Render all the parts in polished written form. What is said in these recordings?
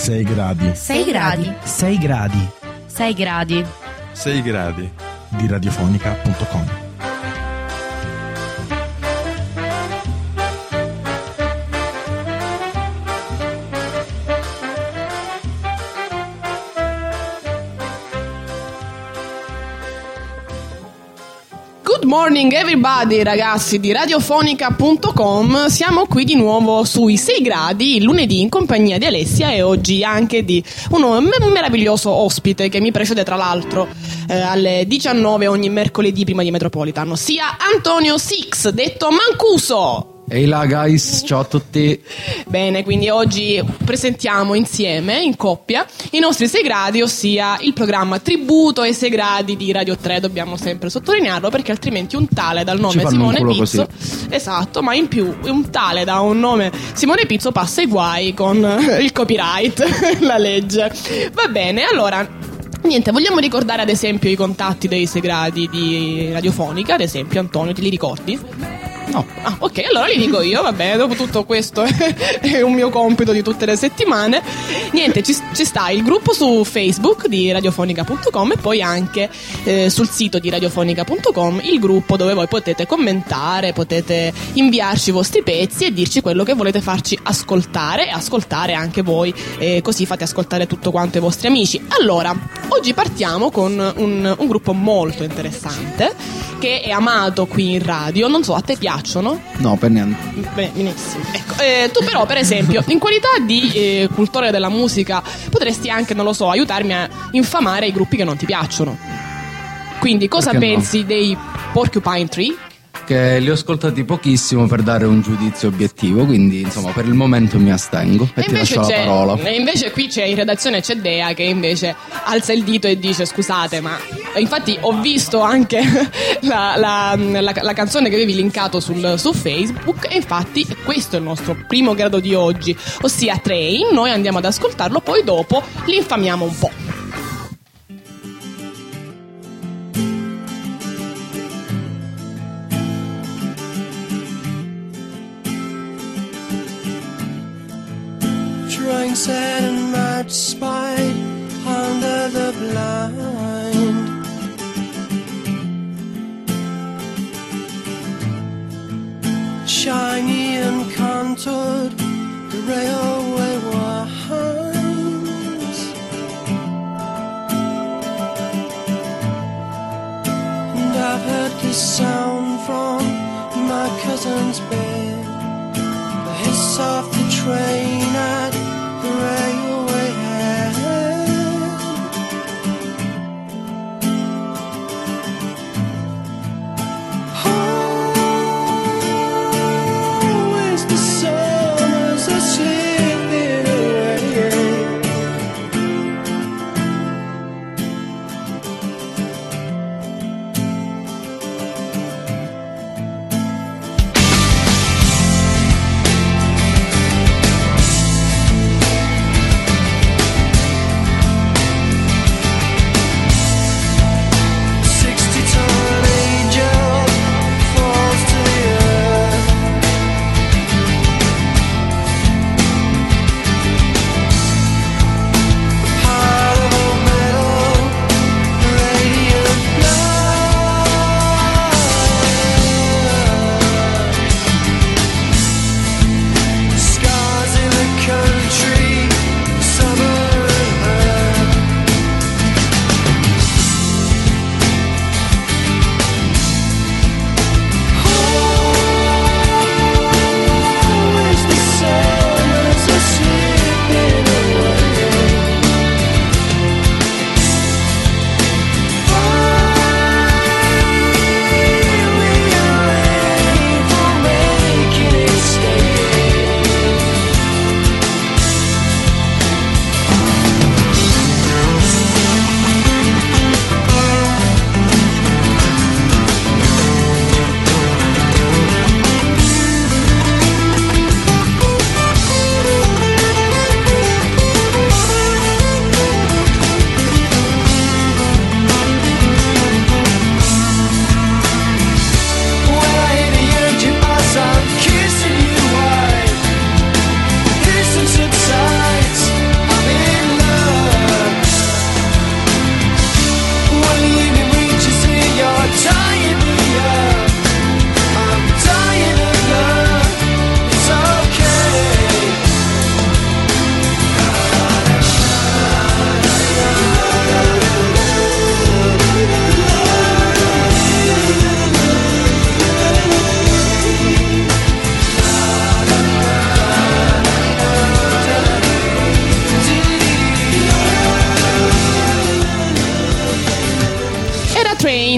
6 gradi. 6 gradi. 6 gradi. 6 gradi. 6 gradi. Di radiofonica.com. Good morning everybody, ragazzi di radiofonica.com. Siamo qui di nuovo sui 6 gradi, il lunedì, in compagnia di Alessia e oggi anche di un meraviglioso ospite che mi precede tra l'altro alle 19 ogni mercoledì prima di Metropolitan, ossia Antonio Six, detto Mancuso. Ehi là guys, ciao a tutti. Bene, quindi oggi presentiamo insieme, in coppia, i nostri 6 gradi, ossia il programma tributo ai 6 gradi di Radio 3. Dobbiamo sempre sottolinearlo perché altrimenti un tale dal nome Simone Pizzo, esatto, ma in più un tale da un nome Simone Pizzo passa i guai con il copyright, la legge. Va bene, allora niente, vogliamo ricordare ad esempio i contatti dei 6 gradi di Radiofonica. Ad esempio, Antonio, te li ricordi? No. Ah, ok, allora li dico io, vabbè, dopo tutto questo è un mio compito di tutte le settimane. Niente, ci sta il gruppo su Facebook di radiofonica.com e poi anche sul sito di radiofonica.com il gruppo dove voi potete commentare, potete inviarci i vostri pezzi e dirci quello che volete farci ascoltare e ascoltare anche voi, così fate ascoltare tutto quanto ai vostri amici. Allora, oggi partiamo con un gruppo molto interessante che è amato qui in radio. Non so, a te piacciono? No, per niente. Benissimo. Ecco, tu però, per esempio, in qualità di cultore della musica, potresti anche, non lo so, aiutarmi a infamare i gruppi che non ti piacciono. Quindi, cosa pensi dei Porcupine Tree? Che li ho ascoltati pochissimo per dare un giudizio obiettivo, quindi insomma per il momento mi astengo e ti lascio la parola. E invece qui c'è in redazione c'è Dea che invece alza il dito e dice scusate, ma infatti ho visto anche la canzone che avevi linkato su Facebook e infatti questo è il nostro primo grado di oggi, ossia Train. Noi andiamo ad ascoltarlo, poi dopo li infamiamo un po'. Sad and mad spite under the blind. Shiny and contoured, the railway winds. And I've heard this sound from my cousin's bed, the hiss of the train at the railway head.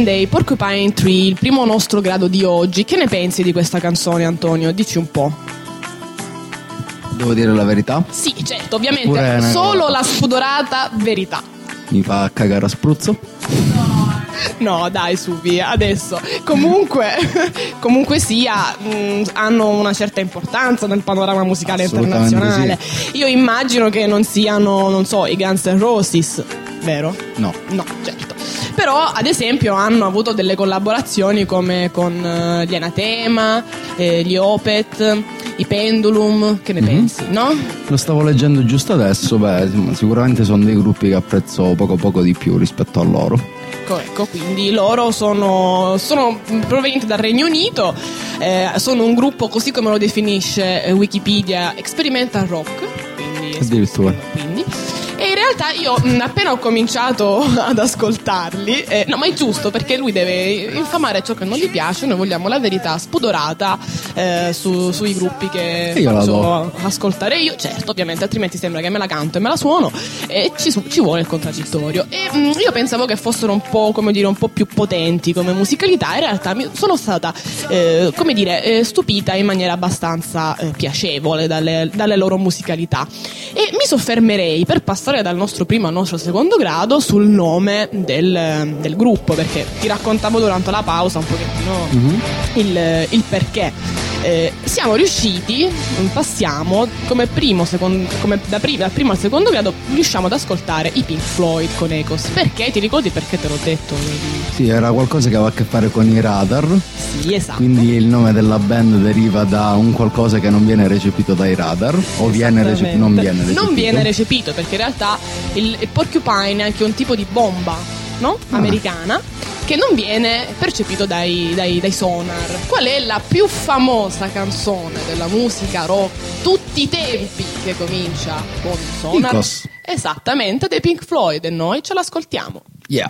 dei Porcupine Tree, il primo nostro grado di oggi. Che ne pensi di questa canzone, Antonio? Dici un po'. Devo dire la verità? Sì, certo, ovviamente, Oppure solo la spudorata verità. Mi fa cagare a spruzzo. No, dai, su, via, adesso. Comunque sia, hanno una certa importanza nel panorama musicale Assolutamente internazionale. Io immagino che non siano, non so, i Guns N' Roses, vero? No. No, certo. Però, ad esempio, hanno avuto delle collaborazioni come con gli Anathema, gli Opeth, i Pendulum. Che ne pensi, no? Lo stavo leggendo giusto adesso. Beh, sicuramente sono dei gruppi che apprezzo poco di più rispetto a loro. Ecco, quindi loro sono provenienti dal Regno Unito, sono un gruppo, così come lo definisce Wikipedia, experimental rock, quindi Addirittura. E in realtà io appena ho cominciato ad ascoltarli, no, ma è giusto, perché lui deve infamare ciò che non gli piace. Noi vogliamo la verità spudorata sui gruppi che io la faccio do. ascoltare io, certo, ovviamente, altrimenti sembra che me la canto e me la suono, e ci vuole il contraddittorio. E io pensavo che fossero un po', come dire, un po' più potenti come musicalità. In realtà sono stata come dire, stupita in maniera abbastanza piacevole dalle loro musicalità. E mi soffermerei, per passare dal nostro primo al nostro secondo grado, sul nome del gruppo, perché ti raccontavo durante la pausa un pochettino il perché. Siamo riusciti, passiamo come dal primo al secondo grado, riusciamo ad ascoltare i Pink Floyd con Echoes. Perché? Ti ricordi perché te l'ho detto? Sì, era qualcosa che aveva a che fare con i Radar. Sì, esatto. Quindi il nome della band deriva da un qualcosa che non viene recepito dai Radar. O viene recepito? Non viene recepito. Non viene recepito, perché in realtà il porcupine è anche un tipo di bomba, no? Americana, che non viene percepito dai sonar. Qual è la più famosa canzone della musica rock tutti i tempi che comincia con sonar? Icos. Esattamente, dei Pink Floyd, e noi ce l'ascoltiamo. Yeah.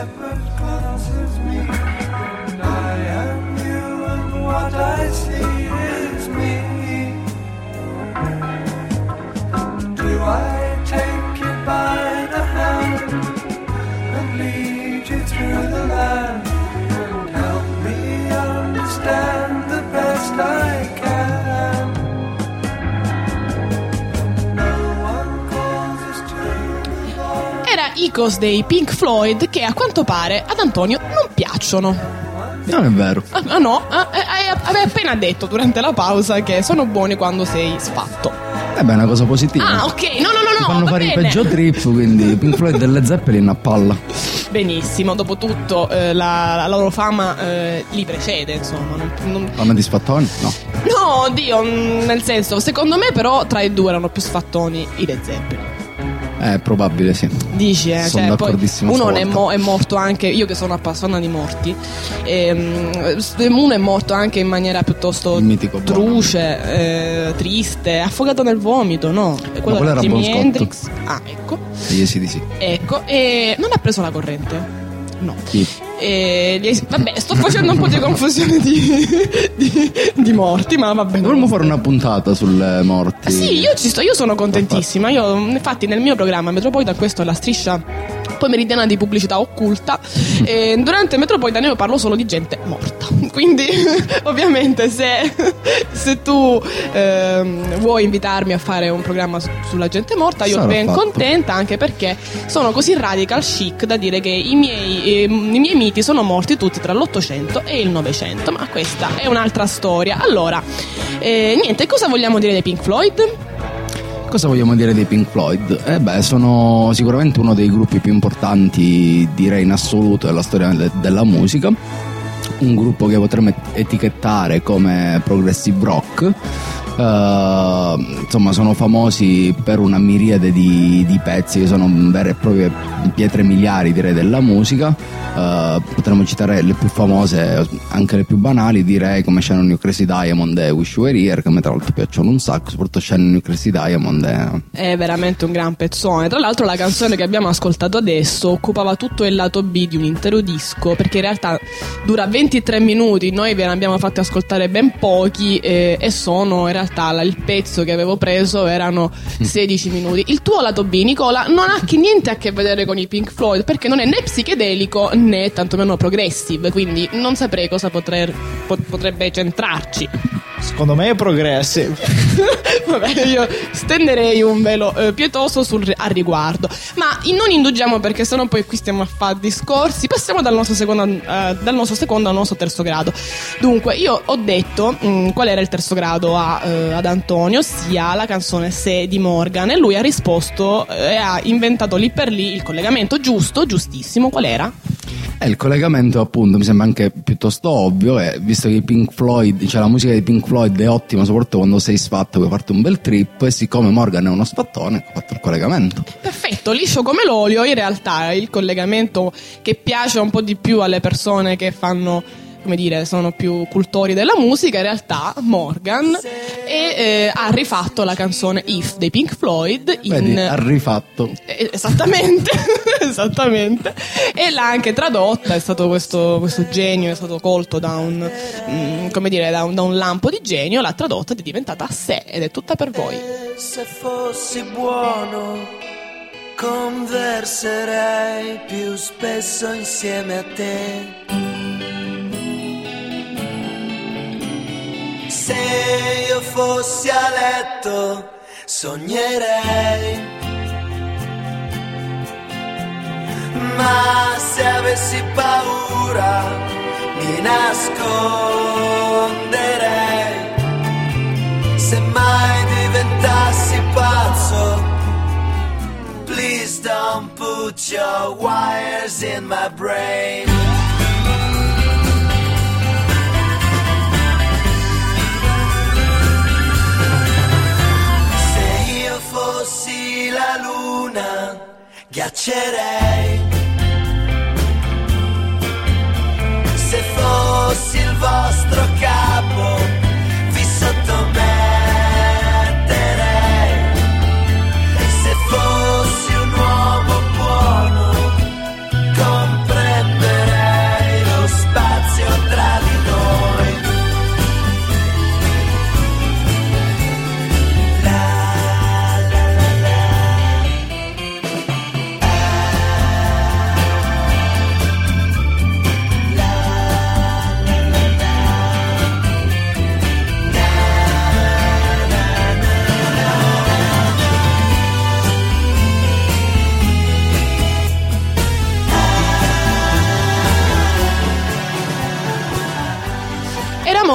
shepherd closes me, and I am you, and what I see is me. Do I take you by the hand and lead you through the land and help me understand the best I can? No one calls us to the bar. Era Icos dei Pink Floyd, che a quanto pare ad Antonio non piacciono. Non è vero. Ah no? Avevi appena detto durante la pausa che sono buoni quando sei sfatto. Beh, è una cosa positiva. Ah, ok, no, fanno va fare bene. il peggio trip, quindi Pink Floyd e Led Zeppelin a palla. Benissimo, dopotutto la loro fama li precede, insomma. Fanno di sfattoni? No. No, oddio, nel senso, secondo me però tra i due erano più sfattoni i Led Zeppelin. Probabile, sì. Dici, Sono cioè, poi d'accordissimo uno stavolta. è morto anche, io che sono appassionata di morti, uno è morto anche in maniera piuttosto Il mitico truce, triste, affogato nel vomito, no? quello era Jimi Bon Scott. Hendrix. Ah, ecco. Sì, sì. Ecco, e non ha preso la corrente? No. Chi? Vabbè, sto facendo un po' di confusione di morti, ma va bene. Dovremmo fare una puntata sulle morti. Sì, io sono contentissima. Io, infatti, nel mio programma Metropolitan, questa è la striscia pomeridiana di pubblicità occulta, e durante Metropolitan io parlo solo di gente morta. Quindi, ovviamente, se tu vuoi invitarmi a fare un programma sulla gente morta, io Sarà ben fatto. contenta, anche perché sono così radical chic da dire che i miei miti sono morti tutti tra l'800 e il 900, ma questa è un'altra storia. Allora, niente, cosa vogliamo dire dei Pink Floyd? Cosa vogliamo dire dei Pink Floyd? Sono sicuramente uno dei gruppi più importanti, direi in assoluto, della storia della musica. Un gruppo che potremmo etichettare come progressive rock. Insomma, sono famosi per una miriade di pezzi che sono vere e proprie pietre miliari, direi, della musica. Potremmo citare le più famose, anche le più banali, direi, come Shine New Crazy Diamond e Wish You Were Here, che a me tra l'altro piacciono un sacco. Soprattutto Shine New Crazy Diamond è veramente un gran pezzone. Tra l'altro la canzone che abbiamo ascoltato adesso occupava tutto il lato B di un intero disco, perché in realtà dura 23 minuti, noi ve ne abbiamo fatti ascoltare ben pochi, e sono in realtà il pezzo che avevo preso erano 16 minuti. Il tuo lato B, Nicola, non ha niente a che vedere con i Pink Floyd, perché non è né psichedelico né tantomeno progressive, quindi non saprei cosa potrebbe centrarci. Secondo me è progressive. Vabbè, io stenderei un velo pietoso al riguardo, ma non indugiamo, perché sennò poi qui stiamo a fare discorsi. Passiamo dal nostro secondo al nostro terzo grado. Dunque, io ho detto qual era il terzo grado ad Antonio, ossia la canzone Se di Morgan, e lui ha risposto e ha inventato lì per lì il collegamento giustissimo. Qual era? il collegamento, appunto, mi sembra anche piuttosto ovvio, visto che i Pink Floyd, cioè la musica dei Pink Floyd è ottima soprattutto quando sei sfatto, puoi farti un bel trip, e siccome Morgan è uno sfattone, ho fatto il collegamento. Perfetto, liscio come l'olio. In realtà il collegamento che piace un po' di più alle persone che fanno, come dire, sono più cultori della musica, in realtà Morgan ha rifatto la canzone If dei Pink Floyd Vedi, ha rifatto. Esattamente. Esattamente, e l'ha anche tradotta. È stato questo genio, è stato colto da un come dire, da un lampo di genio, l'ha tradotta ed è diventata Se, ed è tutta per voi. Se fossi buono converserei più spesso insieme a te. Se io fossi a letto sognerei, ma se avessi paura mi nasconderei. Se mai diventassi pazzo, please don't put your wires in my brain. Fossi la luna, ghiaccerei. Se fossi il vostro capo, vi sottometterei. Se fossi un uomo buono, comprerei.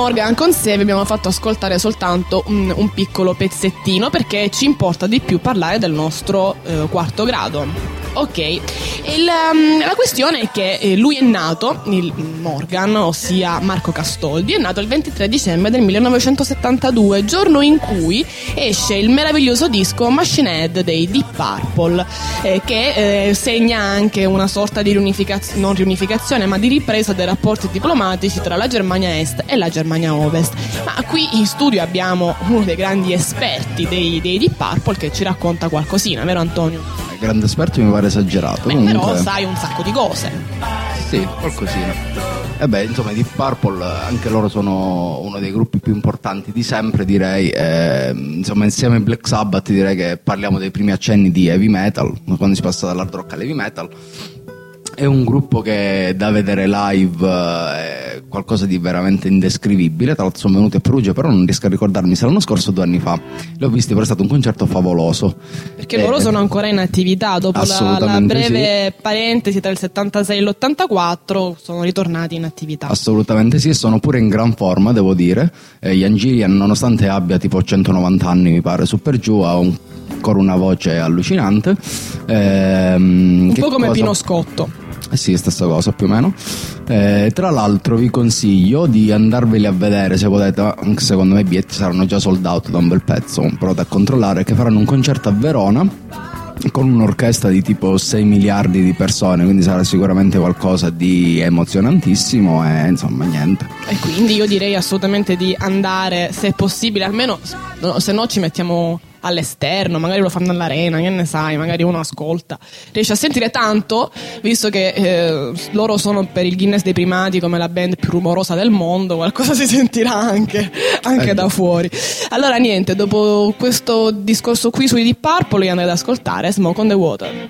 Morgan con sé vi abbiamo fatto ascoltare soltanto un piccolo pezzettino, perché ci importa di più parlare del nostro quarto grado. Ok, la questione è che lui è nato, il Morgan, ossia Marco Castoldi, è nato il 23 dicembre del 1972, giorno in cui esce il meraviglioso disco Machine Head dei Deep Purple, che segna anche una sorta di non riunificazione, ma di ripresa dei rapporti diplomatici tra la Germania Est e la Germania Ovest. Ma qui in studio abbiamo uno dei grandi esperti dei Deep Purple che ci racconta qualcosina, vero Antonio? Grande esperto mi pare esagerato. Beh, comunque, però sai un sacco di cose. sì, qualcosina. E beh, insomma, i Deep Purple, anche loro sono uno dei gruppi più importanti di sempre, direi. Insomma, insieme ai Black Sabbath direi che parliamo dei primi accenni di heavy metal, quando si passa dall'hard rock all'heavy metal. È un gruppo che da vedere live è qualcosa di veramente indescrivibile. Tra l'altro sono venuti a Perugia, però non riesco a ricordarmi se l'anno scorso o 2 anni fa li ho visti, però è stato un concerto favoloso, perché loro sono ancora in attività dopo la breve parentesi tra il 76 e l'84, sono ritornati in attività. Assolutamente sì, e sono pure in gran forma, devo dire. Ian Gillian, nonostante abbia tipo 190 anni mi pare, su per giù, ha ancora una voce allucinante, un po' come Pino Scotto. Sì, stessa cosa più o meno. Tra l'altro vi consiglio di andarveli a vedere se potete, anche secondo me i biglietti saranno già sold out da un bel pezzo, provate a controllare, che faranno un concerto a Verona con un'orchestra di tipo 6 miliardi di persone, quindi sarà sicuramente qualcosa di emozionantissimo e insomma niente. E quindi io direi assolutamente di andare, se è possibile, almeno se no ci mettiamo all'esterno, magari lo fanno all'arena, che ne sai, magari uno ascolta, riesce a sentire tanto, visto che loro sono per il Guinness dei primati come la band più rumorosa del mondo, qualcosa si sentirà anche da fuori. Allora niente, dopo questo discorso qui sui Deep Purple io andrei ad ascoltare Smoke on the Water.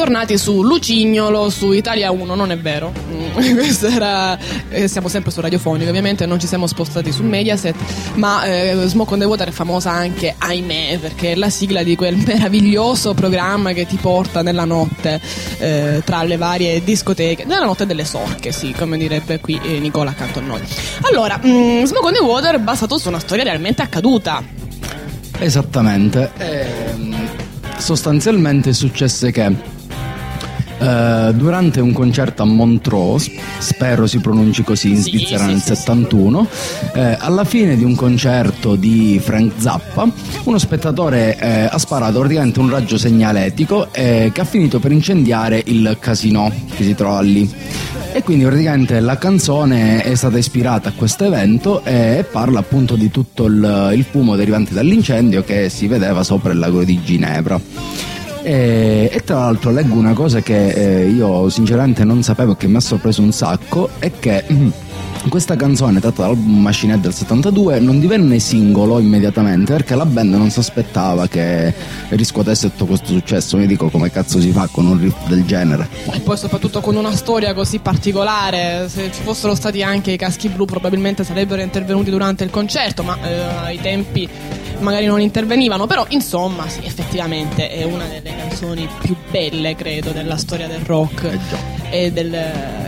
bentornati su Lucignolo su Italia 1, non è vero. Questo era siamo sempre su Radiofonica, ovviamente non ci siamo spostati su Mediaset, ma Smoke on the Water è famosa anche, ahimè, perché è la sigla di quel meraviglioso programma che ti porta nella notte tra le varie discoteche, nella notte delle sorche, sì, come direbbe qui Nicola accanto a noi. Allora, Smoke on the Water è basato su una storia realmente accaduta. Esattamente. Sostanzialmente successe che durante un concerto a Montreux, spero si pronunci così, in Svizzera nel 71, alla fine di un concerto di Frank Zappa, uno spettatore ha sparato praticamente un raggio segnaletico che ha finito per incendiare il casino che si trova lì. E quindi praticamente la canzone è stata ispirata a questo evento e parla appunto di tutto il fumo derivante dall'incendio che si vedeva sopra il lago di Ginevra. E tra l'altro leggo una cosa che io sinceramente non sapevo e che mi ha sorpreso un sacco, è che questa canzone, tratta dall'album Machinette del 72, non divenne singolo immediatamente perché la band non si aspettava che riscuotesse tutto questo successo. Mi dico, come cazzo si fa con un riff del genere? E poi soprattutto con una storia così particolare. Se ci fossero stati anche i Caschi Blu probabilmente sarebbero intervenuti durante il concerto, ma ai tempi magari non intervenivano. Però insomma sì, effettivamente è una delle canzoni più belle, credo, della storia del rock e del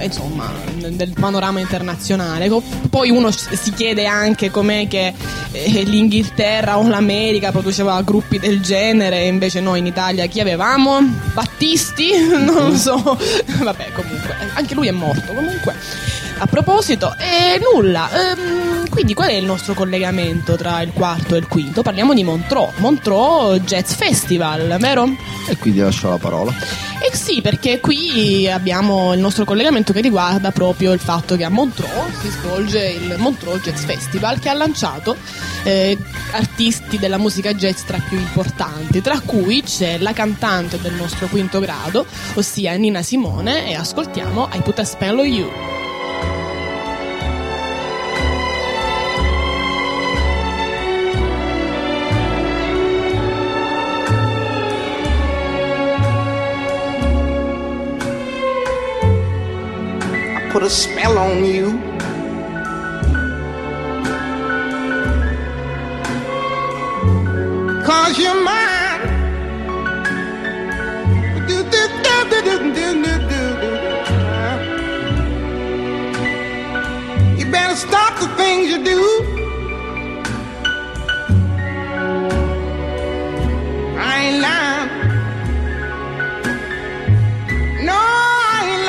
panorama internazionale. Poi uno si chiede anche com'è che l'Inghilterra o l'America produceva gruppi del genere, invece noi in Italia chi avevamo? Battisti? Non lo so. Vabbè, comunque anche lui è morto. Comunque, a proposito, nulla. Quindi qual è il nostro collegamento tra il quarto e il quinto? Parliamo di Montreux Jazz Festival, vero? E qui ti lascio la parola. Sì, perché qui abbiamo il nostro collegamento che riguarda proprio il fatto che a Montreux si svolge il Montreux Jazz Festival, che ha lanciato artisti della musica jazz tra i più importanti, tra cui c'è la cantante del nostro quinto grado, ossia Nina Simone, e ascoltiamo I Put a Spell on You. Put a spell on you. Cause you're mine. You better stop the things you do. I ain't lying. No, I ain't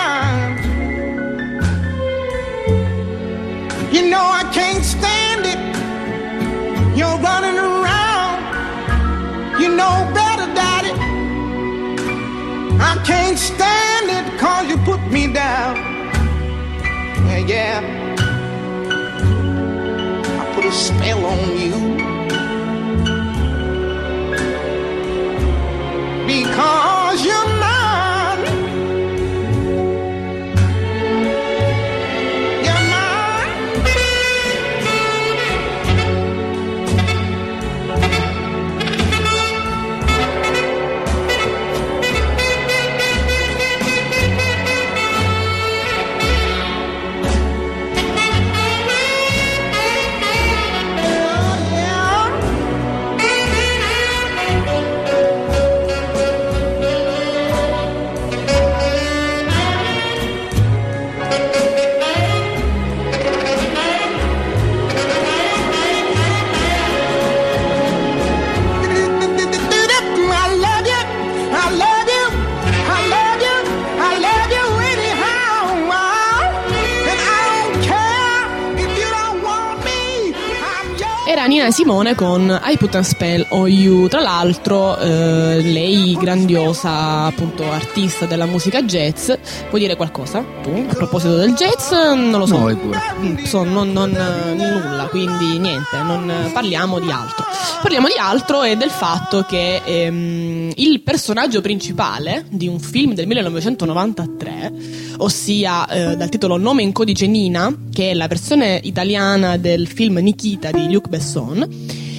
lying. You know I can't stand it. You're running around. You know better, Daddy. I can't stand it 'cause you put me down. Yeah. I put a spell on you. Because you're mine. Nina Simone con I Put a Spell on You. Tra l'altro lei grandiosa appunto artista della musica jazz. Vuoi dire qualcosa tu a proposito del jazz? Non lo so. No, vai pure. Nulla, quindi niente, non parliamo di altro. Parliamo di altro e del fatto che il personaggio principale di un film del 1993, ossia dal titolo Nome in codice Nina, che è la versione italiana del film Nikita di Luc Besson,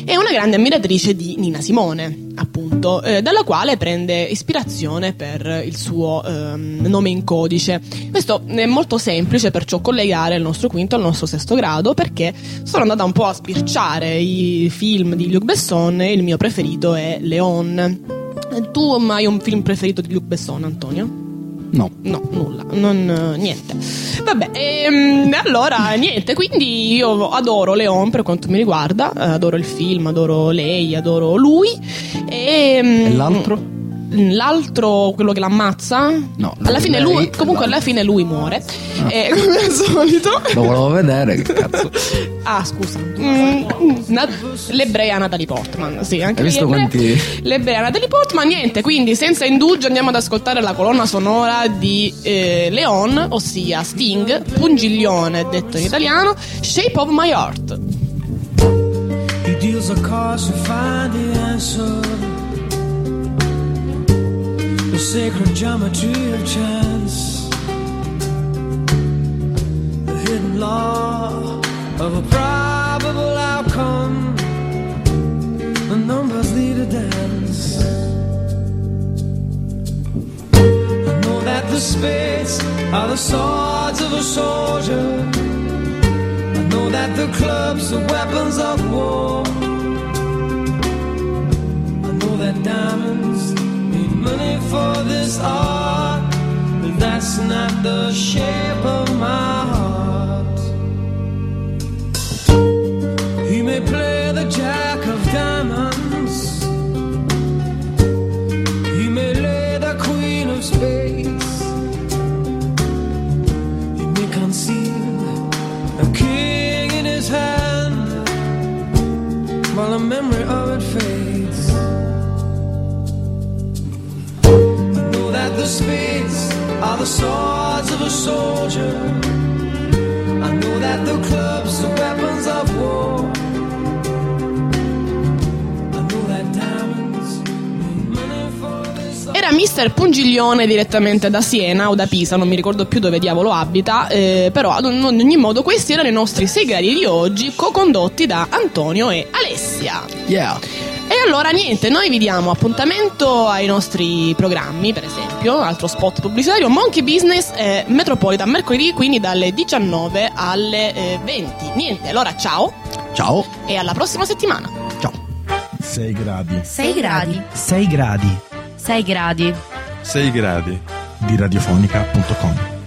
è una grande ammiratrice di Nina Simone, appunto, dalla quale prende ispirazione per il suo nome in codice. Questo è molto semplice, perciò collegare il nostro quinto al nostro sesto grado, perché sono andata un po' a spirciare i film di Luc Besson e il mio preferito è Léon. Tu hai un film preferito di Luc Besson, Antonio? No. No, nulla, niente. Vabbè, allora niente, quindi io adoro Léon per quanto mi riguarda, adoro il film, adoro lei, adoro lui. E l'altro? L'altro, quello che l'ammazza? No, alla fine lei, lui, comunque alla fine lui muore. E come al solito. Lo volevo vedere, che cazzo. Ah, scusa. L'ebrea Natalie Portman. Sì, anche Hai visto l'ebrea Natalie Portman. Niente, quindi senza indugio andiamo ad ascoltare la colonna sonora di Léon, ossia Sting, Pungiglione detto in italiano, Shape of My Heart. He deals a cards to find the answer. The sacred geometry of chance, the hidden law of a probable outcome. The numbers lead a dance. I know that the spades are the swords of a soldier. I know that the clubs are weapons of war. I know that diamonds need money for this art, but that's not the shape of my heart. He may play the jack of diamonds, he may lay the queen of spades, he may conceal a king in his hand while the memory of it fades. That the spades are the swords of a soldier. I know that the clubs are weapons of war. I know that diamonds need money for this. Era Mister Pungiglione direttamente da Siena o da Pisa, non mi ricordo più dove diavolo abita, però ad ogni modo questi erano i nostri 6 gradi di oggi, co-condotti da Antonio e Alessia. Yeah. E allora niente, noi vi diamo appuntamento ai nostri programmi, per esempio, altro spot pubblicitario, Monkey Business e Metropolitan, mercoledì, quindi dalle 19 alle 20. Niente, allora ciao. Ciao. E alla prossima settimana. Ciao. 6 gradi. 6 gradi. 6 gradi. 6 gradi. 6 gradi. Di radiofonica.com